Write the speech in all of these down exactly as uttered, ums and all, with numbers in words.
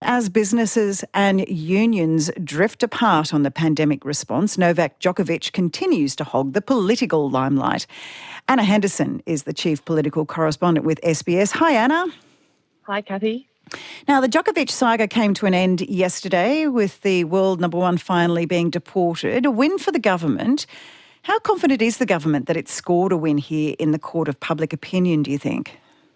As businesses and unions drift apart on the pandemic response, Novak Djokovic continues to hog the political limelight. Anna Henderson is the chief political correspondent with S B S. Hi, Anna. Hi, Kathy. Now, the Djokovic saga came to an end yesterday with the world number one finally being deported. A win for the government. How confident is the government that it's scored a win here in the court of public opinion, do you think?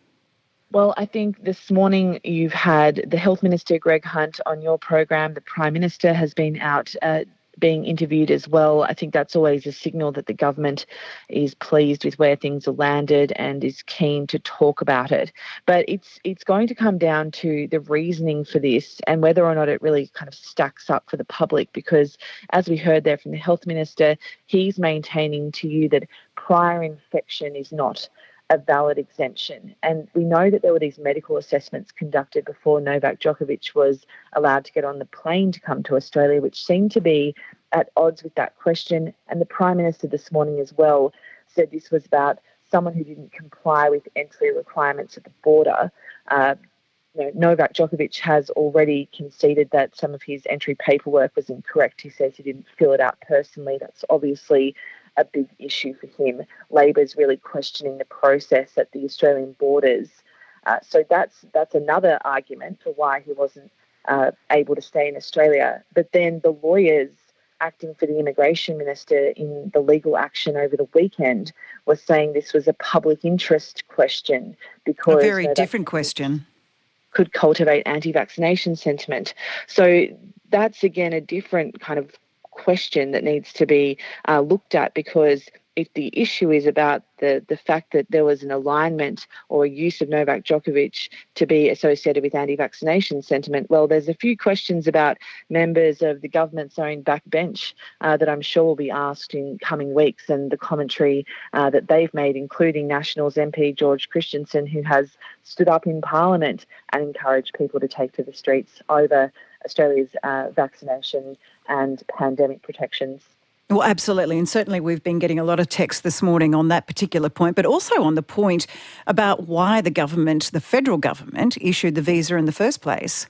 Well, I think this morning you've had the Health Minister, Greg Hunt, on your program. The Prime Minister has been out uh, being interviewed as well. I think that's always a signal that the government is pleased with where things are landed and is keen to talk about it. But it's it's going to come down to the reasoning for this and whether or not it really kind of stacks up for the public, because as we heard there from the Health Minister, he's maintaining to you that prior infection is not a valid exemption. And we know that there were these medical assessments conducted before Novak Djokovic was allowed to get on the plane to come to Australia, which seemed to be at odds with that question. And the Prime Minister this morning as well said this was about someone who didn't comply with entry requirements at the border. Uh, you know, Novak Djokovic has already conceded that some of his entry paperwork was incorrect. He says he didn't fill it out personally. That's obviously a big issue for him. Labor's really questioning the process at the Australian borders. Uh, so that's that's another argument for why he wasn't uh, able to stay in Australia. But then the lawyers acting for the Immigration Minister in the legal action over the weekend was saying this was a public interest question because a very you know, different question. Could cultivate anti-vaccination sentiment. So that's again a different kind of question that needs to be uh, looked at, because if the issue is about the, the fact that there was an alignment or a use of Novak Djokovic to be associated with anti-vaccination sentiment, well, there's a few questions about members of the government's own backbench uh, that I'm sure will be asked in coming weeks, and the commentary uh, that they've made, including Nationals M P George Christensen, who has stood up in Parliament and encouraged people to take to the streets over Australia's uh, vaccination and pandemic protections. Well, absolutely. And certainly we've been getting a lot of text this morning on that particular point, but also on the point about why the government, the federal government, issued the visa in the first place.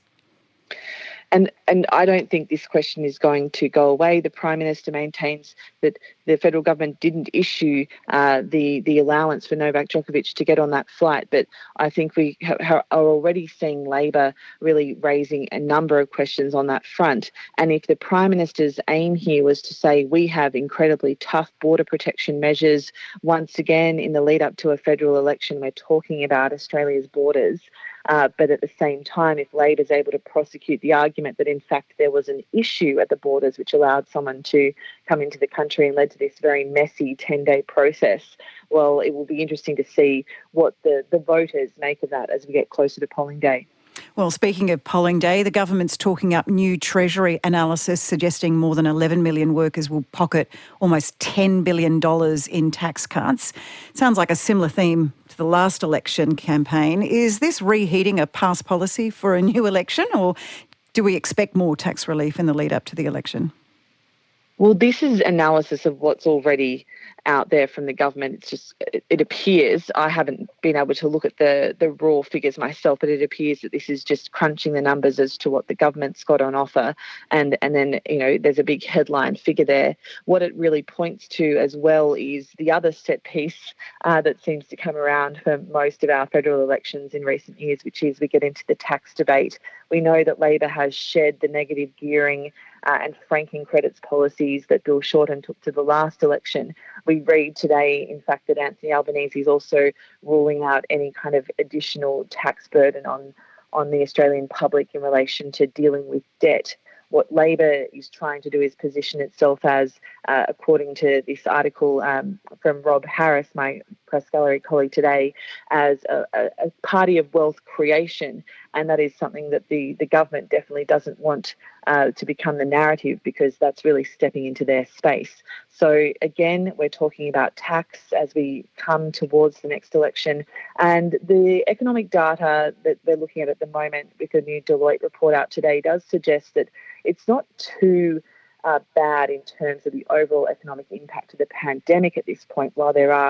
And and I don't think this question is going to go away. The Prime Minister maintains that the federal government didn't issue uh, the, the allowance for Novak Djokovic to get on that flight. But I think we ha- are already seeing Labor really raising a number of questions on that front. And if the Prime Minister's aim here was to say we have incredibly tough border protection measures, once again, in the lead up to a federal election, we're talking about Australia's borders. Uh, but at the same time, if Labor is able to prosecute the argument that in fact there was an issue at the borders which allowed someone to come into the country and led to this very messy ten-day process, well, it will be interesting to see what the, the voters make of that as we get closer to polling day. Well, speaking of polling day, the government's talking up new Treasury analysis suggesting more than eleven million workers will pocket almost ten billion dollars in tax cuts. Sounds like a similar theme to the last election campaign. Is this reheating a past policy for a new election, or do we expect more tax relief in the lead up to the election? Well, this is analysis of what's already out there from the government. It's just, it, it appears, I haven't been able to look at the, the raw figures myself, but it appears that this is just crunching the numbers as to what the government's got on offer. And, and then, you know, there's a big headline figure there. What it really points to as well is the other set piece uh, that seems to come around for most of our federal elections in recent years, which is we get into the tax debate. We know that Labor has shed the negative gearing uh, and franking credits policies that Bill Shorten took to the last election. We read today, in fact, that Anthony Albanese is also ruling out any kind of additional tax burden on, on the Australian public in relation to dealing with debt. What Labor is trying to do is position itself as, uh, according to this article um, from Rob Harris, my press gallery colleague today, as a, a, a party of wealth creation. And that is something that the, the government definitely doesn't want uh, to become the narrative, because that's really stepping into their space. So again, we're talking about tax as we come towards the next election. And the economic data that we're looking at at the moment with a new Deloitte report out today does suggest that it's not too uh, bad in terms of the overall economic impact of the pandemic at this point. While there are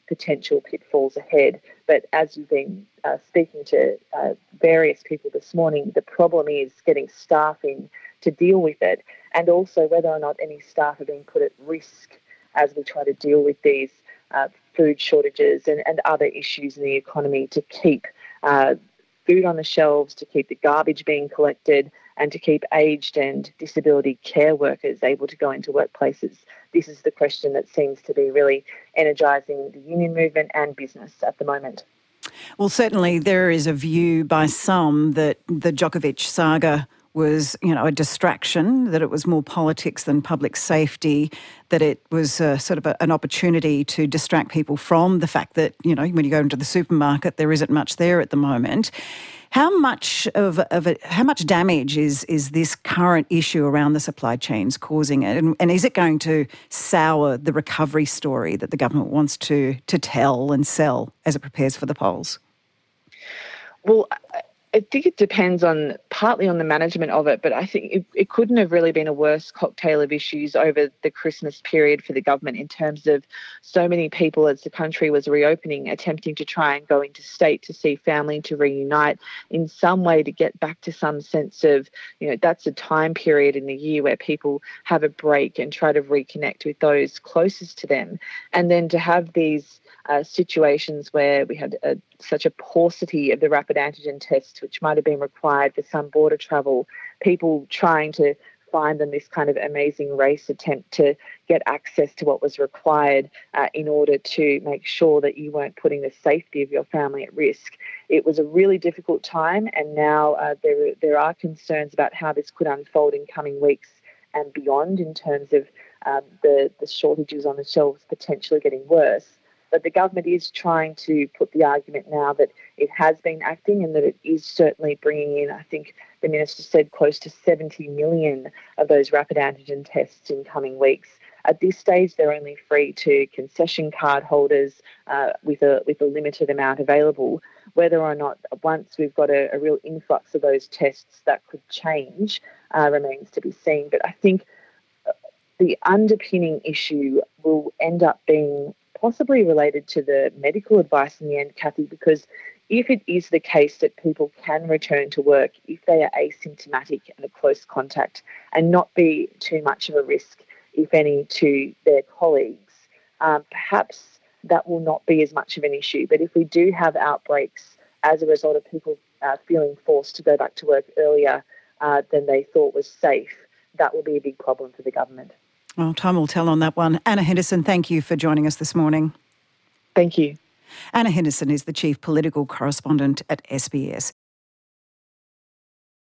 potential pitfalls ahead. But as you've been uh, speaking to uh, various people this morning, the problem is getting staff in to deal with it, and also whether or not any staff are being put at risk as we try to deal with these uh, food shortages and, and other issues in the economy to keep uh, food on the shelves, to keep the garbage being collected, and to keep aged and disability care workers able to go into workplaces. This is the question that seems to be really energising the union movement and business at the moment. Well, certainly there is a view by some that the Djokovic saga was, you know, a distraction, that it was more politics than public safety, that it was uh, sort of a, an opportunity to distract people from the fact that, you know, when you go into the supermarket, there isn't much there at the moment. How much of, of it, how much damage is is this current issue around the supply chains causing it? And, and is it going to sour the recovery story that the government wants to to tell and sell as it prepares for the polls? Well, I think it depends on partly on the management of it, but I think it, it couldn't have really been a worse cocktail of issues over the Christmas period for the government in terms of so many people as the country was reopening, attempting to try and go interstate to see family, to reunite in some way to get back to some sense of, you know, that's a time period in the year where people have a break and try to reconnect with those closest to them. And then to have these Uh, situations where we had a, such a paucity of the rapid antigen tests, which might have been required for some border travel, people trying to find them this kind of amazing race attempt to get access to what was required uh, in order to make sure that you weren't putting the safety of your family at risk. It was a really difficult time, and now uh, there, there are concerns about how this could unfold in coming weeks and beyond in terms of um, the, the shortages on the shelves potentially getting worse. But the government is trying to put the argument now that it has been acting and that it is certainly bringing in, I think the minister said, close to seventy million of those rapid antigen tests in coming weeks. At this stage, they're only free to concession card holders uh, with a with a limited amount available. Whether or not once we've got a, a real influx of those tests that could change uh, remains to be seen. But I think the underpinning issue will end up being possibly related to the medical advice in the end, Kathy, because if it is the case that people can return to work if they are asymptomatic and a close contact and not be too much of a risk, if any, to their colleagues, um, perhaps that will not be as much of an issue. But if we do have outbreaks as a result of people uh, feeling forced to go back to work earlier uh, than they thought was safe, that will be a big problem for the government. Well, time will tell on that one. Anna Henderson, thank you for joining us this morning. Thank you. Anna Henderson is the Chief Political Correspondent at S B S.